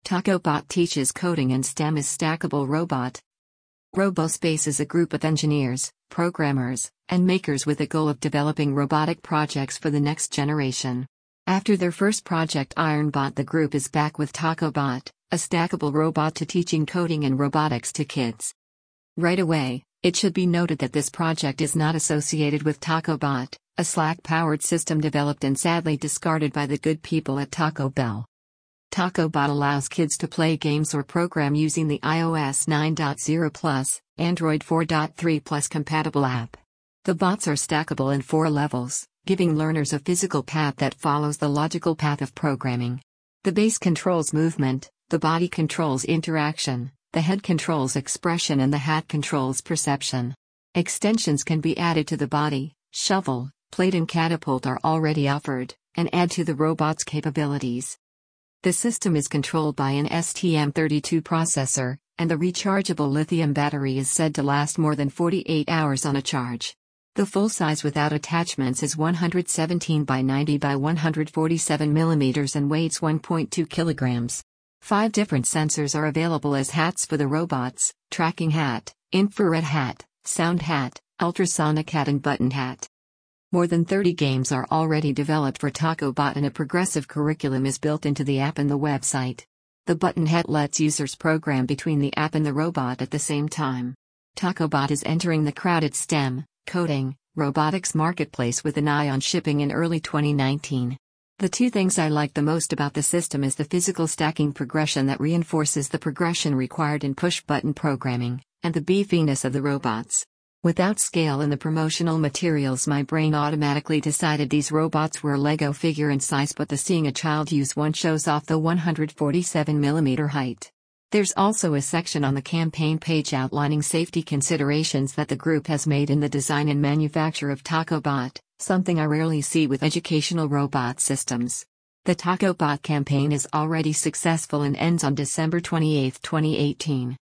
TacoBot teaches coding and STEM is stackable robot. RoboSpace is a group of engineers, programmers, and makers with a goal of developing robotic projects for the next generation. After their first project IronBot, the group is back with TacoBot, a stackable robot to teaching coding and robotics to kids. Right away, it should be noted that this project is not associated with TacoBot, a Slack-powered system developed and sadly discarded by the good people at Taco Bell. TacoBot allows kids to play games or program using the iOS 9.0 Plus, Android 4.3 Plus compatible app. The bots are stackable in 4 levels, giving learners a physical path that follows the logical path of programming. The base controls movement, the body controls interaction, the head controls expression, and the hat controls perception. Extensions can be added to the body. Shovel, plate, and catapult are already offered, and add to the robot's capabilities. The system is controlled by an STM32 processor, and the rechargeable lithium battery is said to last more than 48 hours on a charge. The full size without attachments is 117 by 90 by 147 mm and weighs 1.2 kilograms. 5 different sensors are available as hats for the robots: tracking hat, infrared hat, sound hat, ultrasonic hat, and button hat. More than 30 games are already developed for TacoBot, and a progressive curriculum is built into the app and the website. The button hat lets users program between the app and the robot at the same time. TacoBot is entering the crowded STEM, coding, robotics marketplace with an eye on shipping in early 2019. The 2 things I like the most about the system is the physical stacking progression that reinforces the progression required in push-button programming, and the beefiness of the robots. Without scale in the promotional materials, my brain automatically decided these robots were Lego figure in size, but the seeing a child use one shows off the 147mm height. There's also a section on the campaign page outlining safety considerations that the group has made in the design and manufacture of TacoBot, something I rarely see with educational robot systems. The TacoBot campaign is already successful and ends on December 28, 2018.